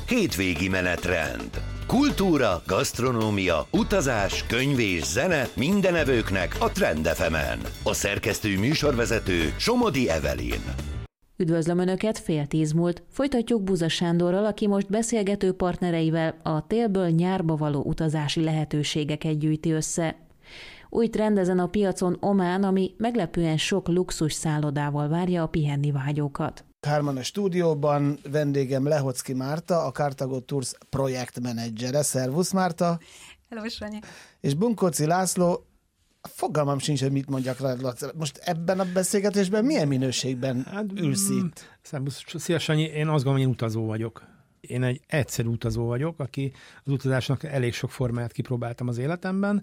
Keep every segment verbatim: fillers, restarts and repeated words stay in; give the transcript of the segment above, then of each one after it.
hétvégi menetrend. Kultúra, gasztronómia, utazás, könyv és zene minden evőknek a Trend ef emen. A szerkesztő műsorvezető Somodi Evelyn. Üdvözlöm Önöket, fél tíz múlt. Folytatjuk Buza Sándorral, aki most beszélgető partnereivel a télből nyárba való utazási lehetőségeket gyűjti össze. Új trend ezen a piacon Omán, ami meglepően sok luxus szállodával várja a pihenni vágyókat. Hárman a stúdióban, vendégem Lehocki Márta, a Cartago Tours projektmenedzsere. Szervusz Márta! Hello, Sanyi! És Bunkóci László, fogalmam sincs, hogy mit mondjak rá. Most ebben a beszélgetésben milyen minőségben hát, ülsz itt? Szervusz, szia Sanyi, én azt gondolom, hogy én utazó vagyok. Én egy egyszerű utazó vagyok, aki az utazásnak elég sok formáját kipróbáltam az életemben,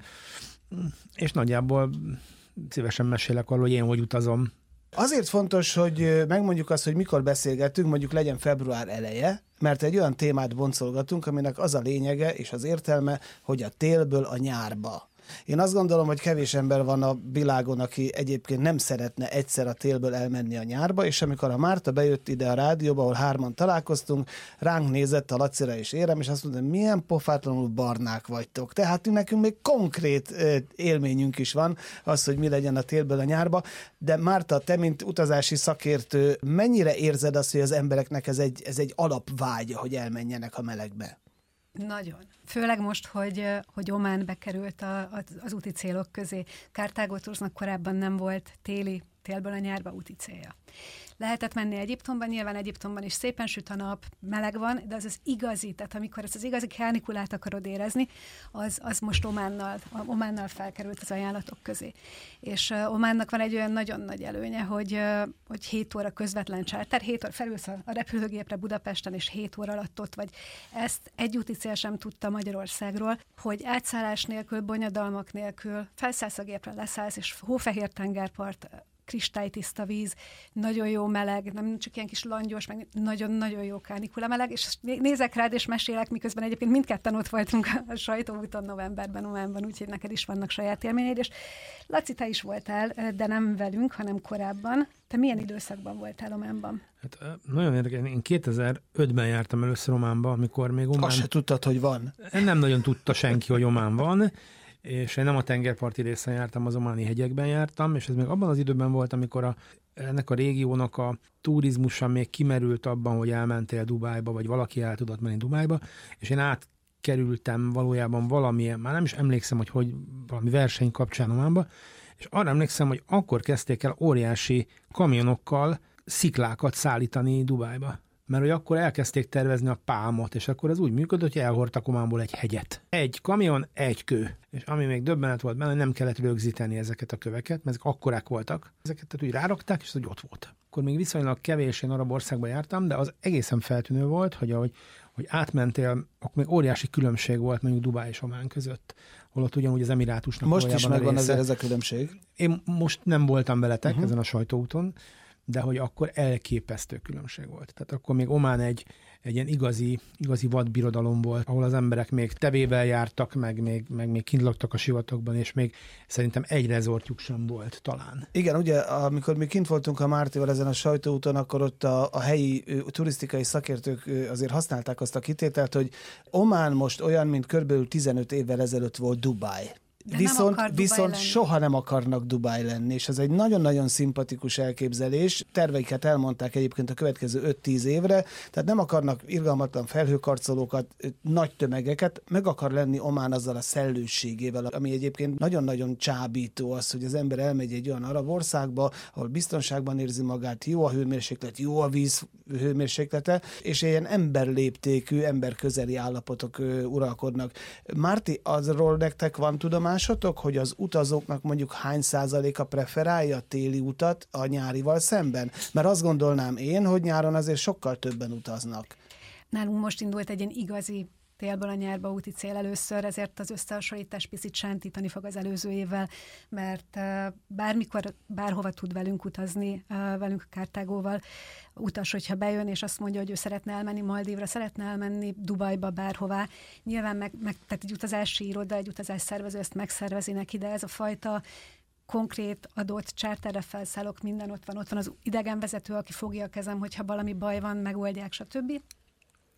és nagyjából szívesen mesélek arról, hogy én hogy utazom. Azért fontos, hogy megmondjuk azt, hogy mikor beszélgetünk, mondjuk legyen február eleje, mert egy olyan témát boncolgatunk, aminek az a lényege és az értelme, hogy a télből a nyárba. Én azt gondolom, hogy kevés ember van a világon, aki egyébként nem szeretne egyszer a télből elmenni a nyárba, és amikor a Márta bejött ide a rádióba, ahol hárman találkoztunk, ránk nézett a Lacira és Érem, és azt mondta, milyen pofátlanul barnák vagytok. Tehát nekünk még konkrét élményünk is van, az, hogy mi legyen a télből a nyárba. De Márta, te, mint utazási szakértő, mennyire érzed azt, hogy az embereknek ez egy, ez egy alapvágya, hogy elmenjenek a melegbe? Nagyon. Főleg most, hogy, hogy Omán bekerült a, az úti célok közé. Cartago Toursnak korábban nem volt téli, télből a nyárba úti célja. Lehetett menni Egyiptomban, nyilván Egyiptomban is szépen süt a nap, meleg van, de az az igazi, tehát amikor ezt az igazi kánikulát akarod érezni, az, az most Ománnal, Ománnal felkerült az ajánlatok közé. És uh, Ománnak van egy olyan nagyon nagy előnye, hogy, uh, hogy hét óra közvetlen charter, hét óra felülsz a, a repülőgépre Budapesten, és hét óra alatt ott vagy. Ezt egy úti cél sem tudta Magyarországról, hogy átszállás nélkül, bonyodalmak nélkül felszállsz a gépre, leszállsz, és hófehér tengerpart, kristálytiszta víz, nagyon jó meleg, nem csak ilyen kis langyos, meg nagyon-nagyon jó kánikula meleg, és nézek rád és mesélek, miközben egyébként mindketten ott voltunk a sajtóúton novemberben, Ománban, úgyhogy neked is vannak saját élményeid, és Laci, te is voltál, de nem velünk, hanem korábban. Te milyen időszakban voltál Ománban? Hát nagyon érdekes, én kétezer-ötben jártam először Ománba, amikor még Omán... Azt se tudtad, hogy van. Nem nagyon tudta senki, hogy Omán van, és én nem a tengerparti részen jártam, az ománi hegyekben jártam, és ez még abban az időben volt, amikor a, ennek a régiónak a turizmusa még kimerült abban, hogy elmentél Dubájba, vagy valaki el tudott menni Dubájba, és én átkerültem valójában valamilyen, már nem is emlékszem, hogy, hogy valami verseny kapcsán Ománba, és arra emlékszem, hogy akkor kezdték el óriási kamionokkal sziklákat szállítani Dubájba. Mert hogy akkor elkezdték tervezni a pálmot, és akkor ez úgy működött, hogy elhordtak Ománból egy hegyet. Egy kamion, egy kő. És ami még döbbenet volt benne, hogy nem kellett rögzíteni ezeket a köveket, mert ezek akkorák voltak. Ezeket tehát úgy rárakták, és ez úgy ott volt. Akkor még viszonylag kevés én arab országba jártam, de az egészen feltűnő volt, hogy ahogy hogy átmentél, akkor még óriási különbség volt mondjuk Dubáj és Omán között, holott ugyanúgy az Emirátusnak most is megvan része. ez a különbség. Én most nem voltam veletek uh-huh. ezen a sajtóúton, de hogy akkor elképesztő különbség volt. Tehát akkor még Omán egy, egy ilyen igazi, igazi vadbirodalom volt, ahol az emberek még tevével jártak, meg még, meg még kint laktak a sivatagban, és még szerintem egy rezortjuk sem volt talán. Igen, ugye, amikor mi kint voltunk a Mártival ezen a sajtóúton, akkor ott a, a helyi ő, turisztikai szakértők ő, azért használták azt a kitételt, hogy Omán most olyan, mint körülbelül tizenöt évvel ezelőtt volt Dubáj. De viszont viszont lenni. soha nem akarnak Dubáj lenni, és ez egy nagyon-nagyon szimpatikus elképzelés. Terveiket elmondták egyébként a következő öt-tíz évre, tehát nem akarnak irgalmatlan felhőkarcolókat, nagy tömegeket, meg akar lenni Omán azzal a szellősségével, ami egyébként nagyon-nagyon csábító az, hogy az ember elmegy egy olyan arab országba, ahol biztonságban érzi magát, jó a hőmérséklet, jó a víz hőmérséklete, és ilyen emberléptékű, emberközeli állapotok uralkodnak. Márti, azról nektek van tudomány, tudomásotok, hogy az utazóknak mondjuk hány százaléka preferálja a téli utat a nyárival szemben? Mert azt gondolnám én, hogy nyáron azért sokkal többen utaznak. Nálunk most indult egy ilyen igazi télből a nyárba úti cél először, ezért az összehasonlítás picit sántítani fog az előző évvel, mert bármikor, bárhova tud velünk utazni, velünk a Cartagóval, utas, hogyha bejön, és azt mondja, hogy ő szeretne elmenni Maldívra, szeretne elmenni Dubajba, bárhová. Nyilván meg, meg tehát egy utazási iroda, egy utazásszervező ezt megszervezi neki, de ez a fajta konkrét adott charterre felszállok, minden ott van, ott van az idegenvezető, aki fogja a kezem, hogyha valami baj van, megoldják, stb.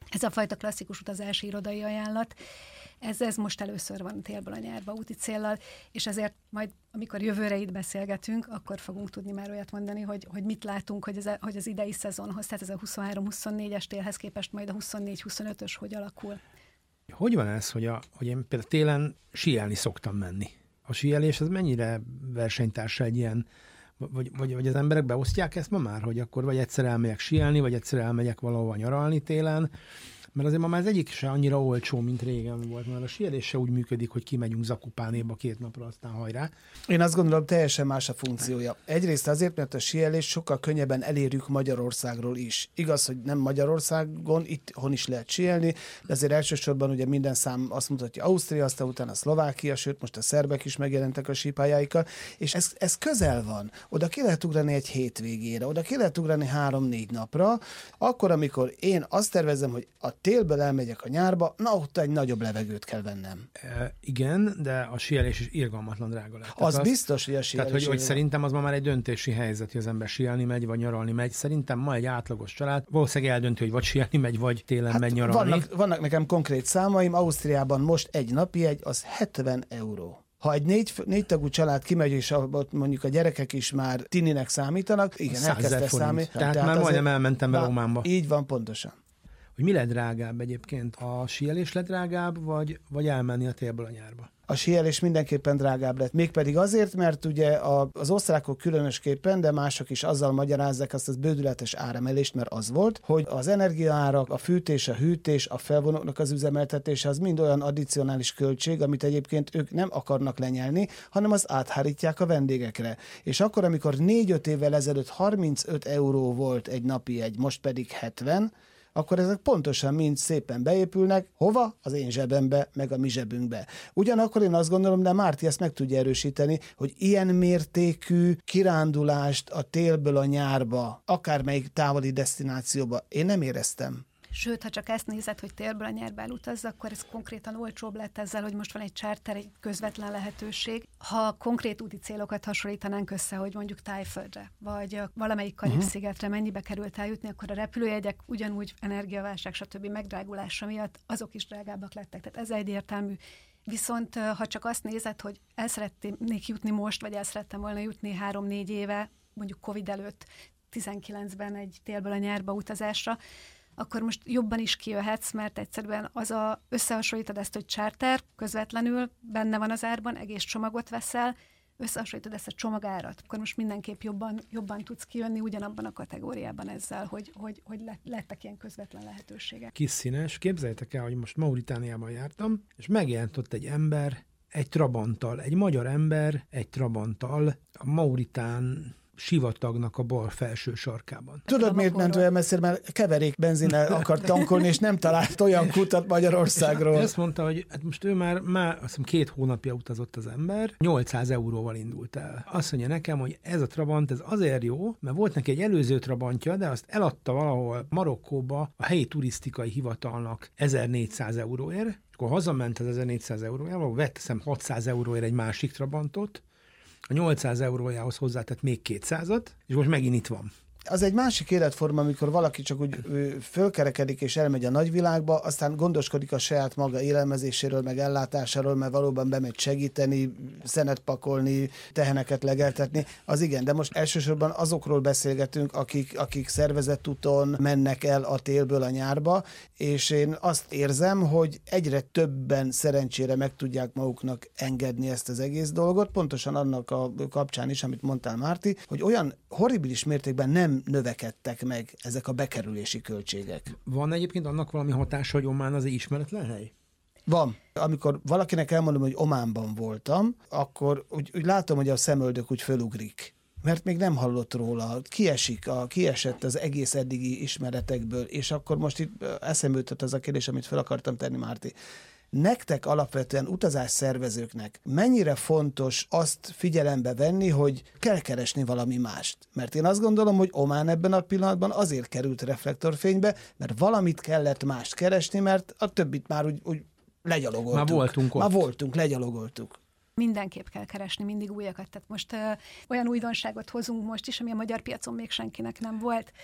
Ez a fajta klasszikus utazási irodai ajánlat, ez, ez most először van télből a nyárba úti céllal, és ezért majd, amikor jövőre itt beszélgetünk, akkor fogunk tudni már olyat mondani, hogy, hogy mit látunk, hogy, ez a, hogy az idei szezonhoz, tehát ez a huszonhárom huszonnégyes télhez képest majd a huszonnégy huszonötös hogy alakul. Hogy van ez, hogy, a, hogy én például télen síelni szoktam menni? A síelés az mennyire versenytársa egy ilyen, vagy, vagy, vagy az emberek beosztják ezt ma már, hogy akkor vagy egyszer elmegyek síelni, vagy egyszer elmegyek valahova nyaralni télen, mert azért ma már az egyik se annyira olcsó, mint régen volt, mert a síelés se úgy működik, hogy kimegyünk Zakupánéba két napra, aztán hajrá. Én azt gondolom, teljesen más a funkciója. Egyrészt azért, mert a síelés sokkal könnyebben elérjük Magyarországról is. Igaz, hogy nem Magyarországon, itthon is lehet síelni, de azért elsősorban ugye minden szám azt mutatja Ausztria, aztán utána Szlovákia, sőt most a szerbek is megjelentek a sípályáikkal, és ez, ez közel van. Oda ki lehet ugrani egy hétvégére, oda ki lehet ugrani három-négy napra, akkor, amikor én azt tervezem, hogy a télből elmegyek a nyárba, na ott egy nagyobb levegőt kell vennem. E, igen, de a síelés is irgalmatlan drága lett. Az, az biztos, hogy a síelés... Tehát, hogy, hogy szerintem az ma már egy döntési helyzet, hogy az ember síelni megy, vagy nyaralni megy. Szerintem ma egy átlagos család valószínűleg eldönti, hogy vagy síelni megy, vagy télen hát megy nyaralni. Vannak, vannak nekem konkrét számaim, Ausztriában most egy napi egy, az hetven euró. Ha egy négy, négy tagú család kimegy, és ott mondjuk a gyerekek is már tininek számítanak, igen, elkezdte számítani. Tehát, tehát már majdnem elmentem be Ománba. Így van, pontosan. Hogy mi lett drágább egyébként? A síelés lett drágább, vagy, vagy elmenni a télből a nyárba? A síelés mindenképpen drágább lett. Mégpedig azért, mert ugye a, az osztrákok különösképpen, de mások is azzal magyarázzák azt az bődületes áremelést, mert az volt, hogy az energiaárak, a fűtés, a hűtés, a felvonóknak az üzemeltetése az mind olyan addicionális költség, amit egyébként ők nem akarnak lenyelni, hanem azt áthárítják a vendégekre. És akkor, amikor négy-öt évvel ezelőtt harmincöt euró volt egy napi egy, most pedig hetven, akkor ezek pontosan mind szépen beépülnek. Hova? Az én zsebembe, meg a mi zsebünkbe. Ugyanakkor én azt gondolom, de Márti ezt meg tudja erősíteni, hogy ilyen mértékű kirándulást a télből a nyárba, akármelyik távoli desztinációba én nem éreztem. Sőt, ha csak ezt nézed, hogy télből a nyárba elutazz, akkor ez konkrétan olcsóbb lett ezzel, hogy most van egy charter, egy közvetlen lehetőség. Ha konkrét úti célokat hasonlítanánk össze, hogy mondjuk Tájföldre, vagy valamelyik Karib-szigetre mennyibe került eljutni, akkor a repülőjegyek ugyanúgy energiaválság, stb. Megdrágulása miatt azok is drágábbak lettek. Tehát ez egyértelmű. Viszont ha csak azt nézed, hogy el szeretnék jutni most, vagy el szerettem volna jutni három-négy éve, mondjuk Covid előtt, tizenkilencben egy télből a nyárba utazásra, akkor most jobban is kijöhetsz, mert egyszerűen az a, összehasonlítod ezt, hogy charter, közvetlenül benne van az árban, egész csomagot veszel, összehasonlítod ezt a csomagárat, akkor most mindenképp jobban, jobban tudsz kijönni ugyanabban a kategóriában ezzel, hogy, hogy, hogy lettek ilyen közvetlen lehetőségek. Kis színes, képzeljétek el, hogy most Mauritániában jártam, és megjelent ott egy ember, egy trabanttal, egy magyar ember, egy trabanttal, a mauritán sivatagnak a bal felső sarkában. Tudod, miért ment olyan messzire, mert keverék benzinnel akart tankolni, és nem talált olyan kutat Magyarországról. Azt mondta, hogy hát most ő már, már azt hiszem, két hónapja utazott az ember, nyolcszáz euróval indult el. Azt mondja nekem, hogy ez a trabant, ez azért jó, mert volt neki egy előző trabantja, de azt eladta valahol Marokkóba a helyi turisztikai hivatalnak ezernégyszáz euróért, és akkor hazament az ezernégyszáz eurójával, vett hiszem hatszáz euróért egy másik trabantot, a nyolcszáz eurójához hozzátett még kétszázat, és most megint itt van. Az egy másik életforma, amikor valaki csak úgy fölkerekedik és elmegy a nagyvilágba, aztán gondoskodik a saját maga élelmezéséről, meg ellátásáról, mert valóban bemegy segíteni, szenet pakolni, teheneket legeltetni. Az igen, de most elsősorban azokról beszélgetünk, akik, akik szervezett úton mennek el a télből a nyárba, és én azt érzem, hogy egyre többen szerencsére meg tudják maguknak engedni ezt az egész dolgot, pontosan annak a kapcsán is, amit mondtál, Márti, hogy olyan horribilis mértékben nem növekedtek meg ezek a bekerülési költségek. Van egyébként annak valami hatása, hogy Omán az egy ismeretlen hely? Van. Amikor valakinek elmondom, hogy Ománban voltam, akkor úgy, úgy látom, hogy a szemöldök úgy fölugrik. Mert még nem hallott róla, kiesik, a, kiesett az egész eddigi ismeretekből, és akkor most itt eszembe jutott az a kérdés, amit fel akartam tenni, Márti. Nektek alapvetően utazásszervezőknek mennyire fontos azt figyelembe venni, hogy kell keresni valami mást? Mert én azt gondolom, hogy Omán ebben a pillanatban azért került reflektorfénybe, mert valamit kellett mást keresni, mert a többit már úgy, úgy legyalogoltuk. Már voltunk ott. Már voltunk, legyalogoltuk. Mindenképp kell keresni mindig újakat. Tehát most ö, olyan újdonságot hozunk most is, ami a magyar piacon még senkinek nem volt.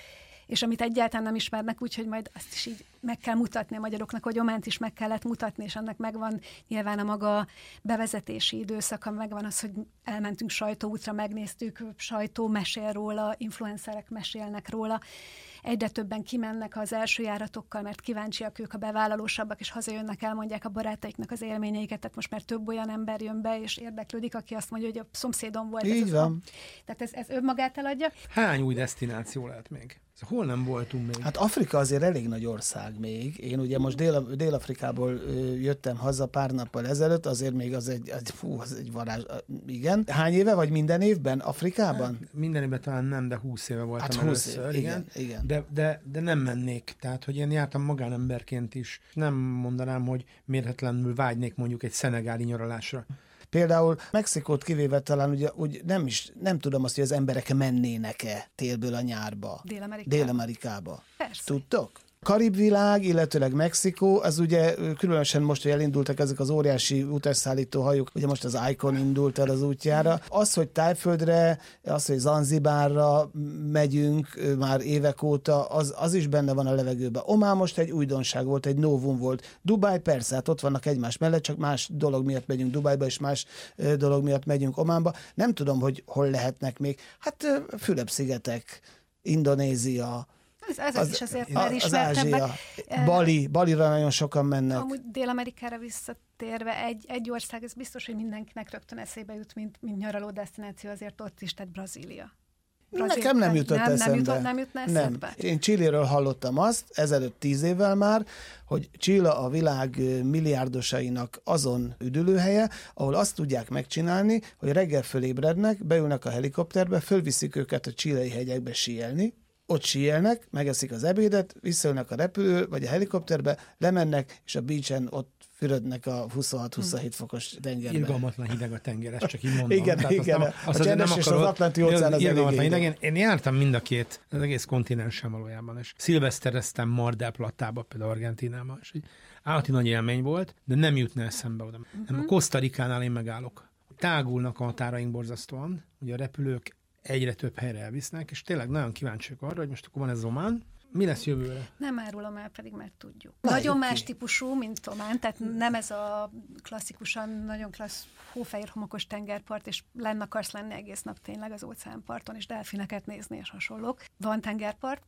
és amit egyáltalán nem ismernek, úgyhogy majd azt is így meg kell mutatni a magyaroknak, hogy Ománt is meg kellett mutatni, és annak megvan nyilván a maga bevezetési időszaka, megvan az, hogy elmentünk sajtóútra, megnéztük, sajtó mesél róla, influencerek mesélnek róla, egyre többen kimennek az első járatokkal, mert kíváncsiak ők, a bevállalósabbak, és hazajönnek, elmondják a barátaiknak az élményeiket, tehát most már több olyan ember jön be, és érdeklődik, aki azt mondja, hogy a szomszédom volt. Így ez van. Az, tehát ez, ez önmagát eladja. Hány új desztináció lehet még? Hol nem voltunk még? Hát Afrika azért elég nagy ország még. Én ugye most Dél- Dél-Afrikából jöttem haza pár nappal ezelőtt, azért még az egy, az, fú, az egy varázs. Igen. Hány éve, vagy minden évben Afrikában? Hát, minden évben talán nem, de húsz éve voltam hát először. Év, igen, igen. De, de, de nem mennék. Tehát, hogy én jártam magánemberként is. Nem mondanám, hogy mérhetetlenül vágynék mondjuk egy szenegáli nyaralásra. Például Mexikót kivéve talán ugye úgy nem is, nem tudom azt, hogy az emberek mennének-e télből a nyárba. Dél-Amerikába. Dél-Amerikába. Persze. Tudtok? Karib-világ, illetőleg Mexikó, az ugye különösen most, hogy elindultak ezek az óriási utasszállító hajók, ugye most az Icon indult el az útjára. Az, hogy Tájföldre, az, hogy Zanzibárra megyünk már évek óta, az, az is benne van a levegőben. Omán most egy újdonság volt, egy novum volt. Dubáj persze, hát ott vannak egymás mellett, csak más dolog miatt megyünk Dubájba, és más dolog miatt megyünk Ománba. Nem tudom, hogy hol lehetnek még. Hát Fülöp-szigetek, Indonézia, Ez, ez az, is azért az, már ismertebbek. Az Bali, Balira nagyon sokan mennek. Amúgy Dél-Amerikára visszatérve egy, egy ország, ez biztos, hogy mindenkinek rögtön eszébe jut, mint, mint nyaraló desztináció, azért ott is, tehát Brazília. Brazília. Nekem nem jutott nem, eszembe. Nem, jutott, nem jutna eszembe? Nem. Én Chiléről hallottam azt, ezelőtt tíz évvel már, hogy Chile a világ milliárdosainak azon üdülőhelye, ahol azt tudják megcsinálni, hogy reggel fölébrednek, beülnek a helikopterbe, fölviszik őket a chilei hegyekbe síelni, ott síelnek, megeszik az ebédet, visszaülnek a repülő vagy a helikopterbe, lemennek, és a beachen ott fürödnek a huszonhat-huszonhét fokos tengerbe. Irgalmatlan hideg a tenger, ezt csak így mondom. Igen, Tehát igen. Azt nem, azt a csendes és az Atlanti óceán az elég hideg. Én, én jártam mind a két, az egész kontinensen valójában, és szilvesztereztem Mar del Platába, például Argentínában, és egy állati nagy élmény volt, de nem jutna eszembe oda. Uh-huh. Nem, a Costa Ricánál én megállok. Tágulnak a határaink borzasztóan, ugye a repülők egyre több helyre elvisznek, és tényleg nagyon kíváncsiak arra, hogy most akkor van ez Omán. Mi lesz jövőre? Nem árulom el, pedig már tudjuk. Na, nagyon okay. más típusú, mint Omán, tehát nem ez a klasszikusan, nagyon klassz hófehér homokos tengerpart, és lenn akarsz lenni egész nap tényleg az óceánparton, és delfineket nézni, és hasonlók. Van tengerpart,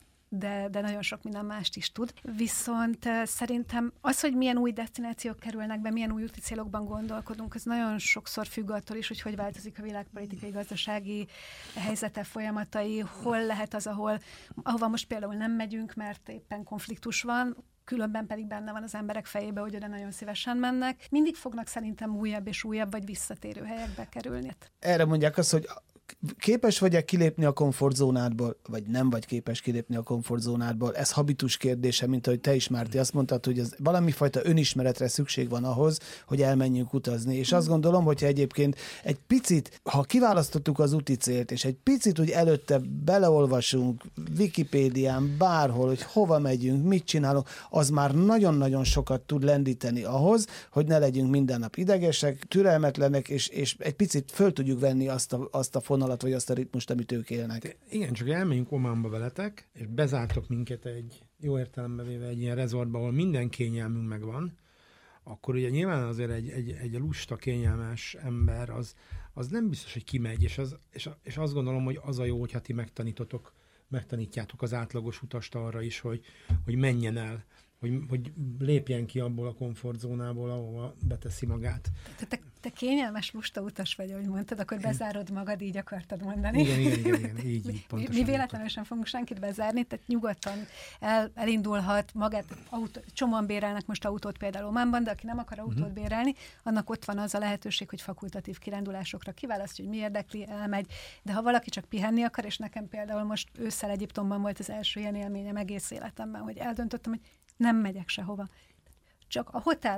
de, de nagyon sok minden mást is tud. Viszont uh, szerintem az, hogy milyen új desztinációk kerülnek be, milyen új úti célokban gondolkodunk, ez nagyon sokszor függ attól is, hogy hogy változik a világpolitikai, gazdasági helyzete, folyamatai, hol lehet az, ahol, ahova most például nem megyünk, mert éppen konfliktus van, különben pedig benne van az emberek fejébe, hogy oda nagyon szívesen mennek. Mindig fognak szerintem újabb és újabb, vagy visszatérő helyekbe kerülni. Erre mondják azt, hogy képes vagy-e kilépni a komfortzónádból, vagy nem vagy képes kilépni a komfortzónádból? Ez habitus kérdése, mint ahogy te is, Márti, azt mondtad, hogy ez valami fajta önismeretre szükség van ahhoz, hogy elmenjünk utazni. És azt gondolom, hogyha egyébként egy picit, ha kiválasztottuk az úti célt, és egy picit úgy előtte beleolvasunk Wikipédián, bárhol, hogy hova megyünk, mit csinálunk, az már nagyon-nagyon sokat tud lendíteni ahhoz, hogy ne legyünk minden nap idegesek, türelmetlenek, és, és egy picit föl tudjuk venni azt a, azt a fonalat, vagy azt a ritmust, amit ők élnek. De igen, csak elmegyünk Ománba veletek, és bezártok minket egy, jó értelembe véve egy ilyen rezortba, ahol minden kényelmünk megvan, akkor ugye nyilván azért egy, egy, egy lusta, kényelmes ember, az, az nem biztos, hogy kimegy, és, az, és, és azt gondolom, hogy az a jó, hogyha ti megtanítotok, megtanítjátok az átlagos utast arra is, hogy, hogy menjen el, hogy, hogy lépjen ki abból a komfortzónából, ahova beteszi magát. Te, te, te kényelmes lusta utas vagy, ahogy mondtad, akkor bezárod magad, így akartad mondani. Igen, igen, igen, igen így, így pontosan. Mi, mi véletlenül sem fogunk senkit bezárni, tehát nyugodtan el, elindulhat magát, autó, csomóan bérelnek most autót például Ománban, de aki nem akar autót uh-huh. bérelni, annak ott van az a lehetőség, hogy fakultatív kirándulásokra kiválasztja, hogy mi érdekli, elmegy, de ha valaki csak pihenni akar, és nekem például most ősszel Egyiptomban volt az első ilyen élményem egész életemben, hogy eldöntöttem, hogy nem megyek sehova. Csak a hotel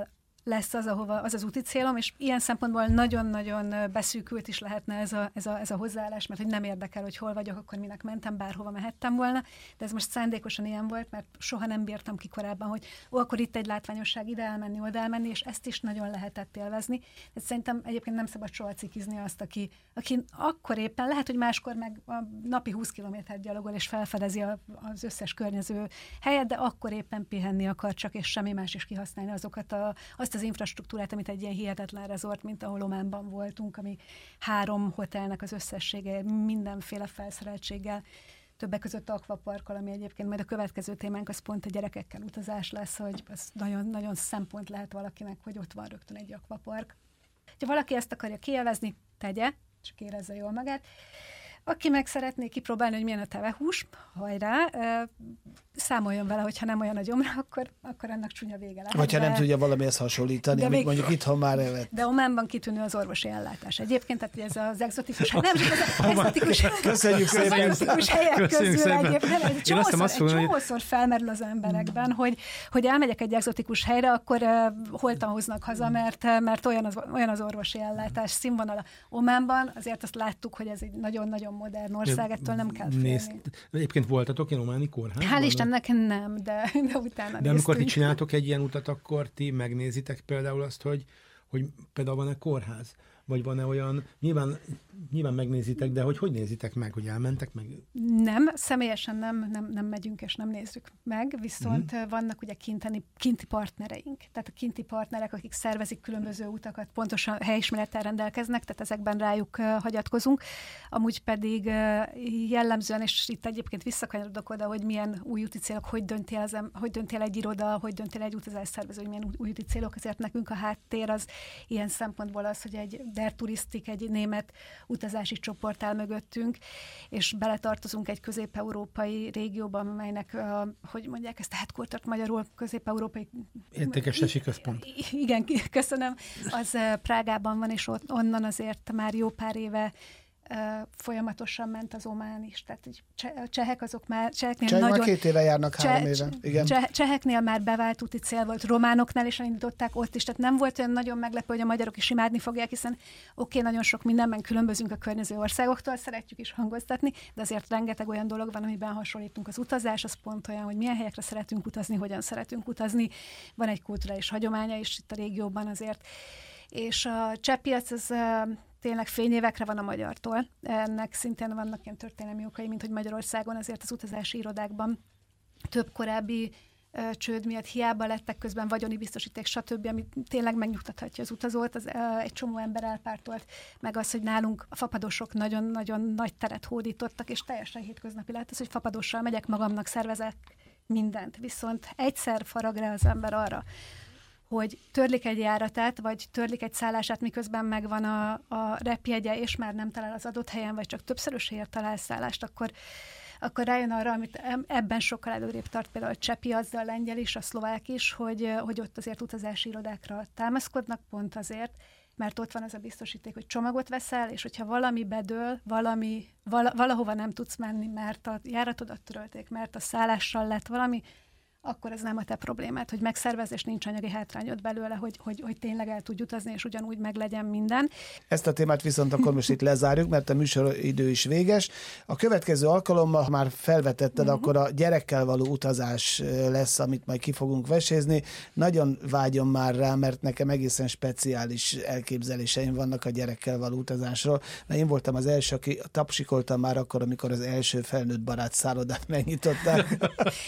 lesz az, ahova, az az úti célom, és ilyen szempontból nagyon-nagyon beszűkült is lehetne ez a, ez, a, ez a hozzáállás, mert hogy nem érdekel, hogy hol vagyok, akkor minek mentem, bárhova mehettem volna, de ez most szándékosan ilyen volt, mert soha nem bírtam ki korábban, hogy ó, akkor itt egy látványosság, ide elmenni, oda elmenni, és ezt is nagyon lehetett élvezni. De szerintem egyébként nem szabad soha cikizni azt, aki, aki akkor éppen, lehet, hogy máskor meg a napi húsz kilométert gyalogol, és felfedezi a, az összes környező helyet, de akkor éppen pihenni akar csak, és semmi más is kihasználni azokat a, azt az infrastruktúrát, amit egy ilyen hihetetlen rezort, mint ahol Ománban voltunk, ami három hotelnek az összessége, mindenféle felszereltséggel, többek között akvaparkkal, ami egyébként majd a következő témánk, az pont a gyerekekkel utazás lesz, hogy ez nagyon-nagyon szempont lehet valakinek, hogy ott van rögtön egy akvapark. Ha valaki ezt akarja kielvezni, tegye, csak érezze jól magát. Aki meg szeretné kipróbálni, hogy milyen a tevehús, hajrá, számoljon vele, hogyha nem olyan a gyomra, akkor, akkor annak csúnya vége lehet. Vagy ha nem tudja valamihez hasonlítani, amit még, mondjuk itthon már evett. De Ománban kitűnő az orvosi ellátás. Egyébként, tehát ez az egzotikus, nem csak az egzotikus, Köszönjük szépen. egzotikus helyek közül szépen. egyébként. Egy csomószor, egy csomószor felmerül az emberekben, hogy, hogy elmegyek egy egzotikus helyre, akkor uh, holtan hoznak haza, mert, mert olyan, az, olyan az orvosi ellátás színvonala. Ománban azért azt láttuk, hogy ez egy nagyon-nagyon modern ország, ettől nem kell félni. Nézd, egyébként voltatok ilyen ománi kórházban? Hál' Istennek nem, de, de utána De amikor ti csináltok egy ilyen utat, akkor ti megnézitek például azt, hogy, hogy például van-e kórház? Vagy van-e olyan, nyilván, nyilván megnézitek, de hogy hogy nézitek meg, hogy elmentek meg? Nem, személyesen nem, nem, nem megyünk és nem nézzük meg, viszont mm. vannak ugye kinteni, kinti partnereink. Tehát a kinti partnerek, akik szervezik különböző utakat, pontosan helyismerettel rendelkeznek, tehát ezekben rájuk uh, hagyatkozunk. Amúgy pedig uh, jellemzően, és itt egyébként visszakanyarodok oda, hogy milyen új úti célok, hogy döntél, az, hogy döntél egy iroda, hogy döntél egy utazásszervező, hogy milyen új úti célok, azért nekünk a háttér az ilyen szempontból az, hogy egy Der Touristik, egy német utazási csoport áll mögöttünk, és beletartozunk egy közép-európai régióban, amelynek, uh, hogy mondják ezt a headquartert magyarul, közép-európai... Értékesítési központ. Igen, köszönöm. Az uh, Prágában van, és ott, onnan azért már jó pár éve Uh, folyamatosan ment az Omán is. Tehát a csehek azok már... Cseheknél Csehek nagyon, már két éve járnak, cseh, három éve. Igen. Cseh, cseheknél már bevált úti cél volt, románoknál is elindították ott is, tehát nem volt olyan nagyon meglepő, hogy a magyarok is imádni fogják, hiszen oké, okay, nagyon sok mindenben különbözünk a környező országoktól, szeretjük is hangoztatni, de azért rengeteg olyan dolog van, amiben hasonlítunk. Az utazás, az pont olyan, hogy milyen helyekre szeretünk utazni, hogyan szeretünk utazni. Van egy kulturális hagyománya is itt a régióban azért. És a cseh piac az tényleg fényévekre van a magyartól. Ennek szintén vannak ilyen történelmi okai, mint hogy Magyarországon azért az utazási irodákban több korábbi ö, csőd miatt hiába lettek közben vagyoni biztosíték, stb., ami tényleg megnyugtathatja az utazót. Az, ö, egy csomó ember elpártolt, meg az, hogy nálunk a fapadosok nagyon-nagyon nagy teret hódítottak, és teljesen hétköznapi lehet az, hogy fapadossal megyek, magamnak szervezek mindent. Viszont egyszer farag rá az ember arra, hogy törlik egy járatát, vagy törlik egy szállását, miközben megvan a, a repjegye, és már nem talál az adott helyen, vagy csak többszöröséért talál szállást, akkor, akkor rájön arra, amit ebben sokkal előrébb tart például a cseh piac, a lengyel is, a szlovák is, hogy, hogy ott azért utazási irodákra támaszkodnak, pont azért, mert ott van az a biztosíték, hogy csomagot veszel, és hogyha valami bedől, valami, vala, valahova nem tudsz menni, mert a járatodat törölték, mert a szállással lett valami, akkor ez nem a te problémád, hogy megszervez, és nincs anyagi hátrányod belőle, hogy, hogy, hogy tényleg el tudj utazni, és ugyanúgy meg legyen minden. Ezt a témát viszont akkor most itt lezárjuk, mert a műsoridő is véges. A következő alkalommal, ha már felvetetted, uh-huh. akkor a gyerekkel való utazás lesz, amit majd ki fogunk vesézni. Nagyon vágyom már rá, mert nekem egészen speciális elképzeléseim vannak a gyerekkel való utazásról. Mert én voltam az első, aki tapsikoltam már akkor, amikor az első felnőtt barát szállodát megnyitották.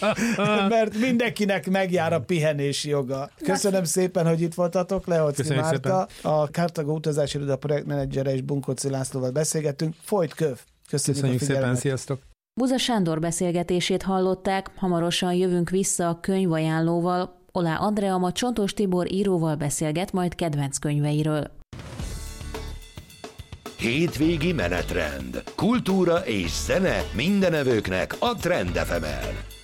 Mert mindenkinek megjár a pihenési joga. Köszönöm szépen, hogy itt voltatok, Lehoczky Márta, a Carthago utazási iroda projektmenedzsere és Bunkóczy Lászlóval beszélgettünk. Folyt köv! Köszönjük, Köszönjük szépen, sziasztok! Buza Sándor beszélgetését hallották, hamarosan jövünk vissza a könyvajánlóval. Olá Andrea ma Csontos Tibor íróval beszélget majd kedvenc könyveiről. Hétvégi menetrend. Kultúra és zene mindenevőknek a Trend ef emen.